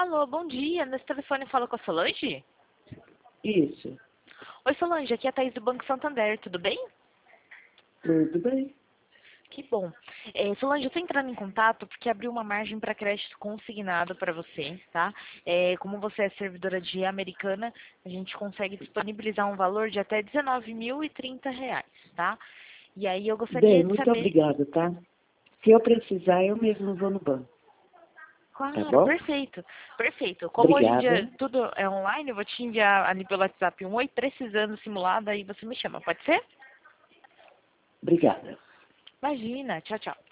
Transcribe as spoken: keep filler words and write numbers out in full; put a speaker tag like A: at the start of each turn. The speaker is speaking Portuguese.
A: Alô, bom dia. Nesse telefone fala com a Solange?
B: Isso.
A: Oi, Solange. Aqui é a Thaís do Banco Santander. Tudo bem?
B: Tudo bem?
A: Que bom. É, Solange, eu estou entrando em contato porque abriu uma margem para crédito consignado para você, tá? É, como você é servidora de Americana, a gente consegue disponibilizar um valor de até dezenove mil e trinta reais, tá? E aí eu gostaria
B: Bem,
A: de
B: muito
A: saber...
B: obrigada, tá? Se eu precisar, eu mesmo vou no banco. Tá
A: Claro,
B: bom?
A: perfeito, perfeito. Como hoje em dia
B: Obrigada.
A: tudo é online, eu vou te enviar ali pelo WhatsApp um oi, precisando simulado, aí você me chama, pode ser?
B: Obrigada.
A: Imagina, tchau, tchau.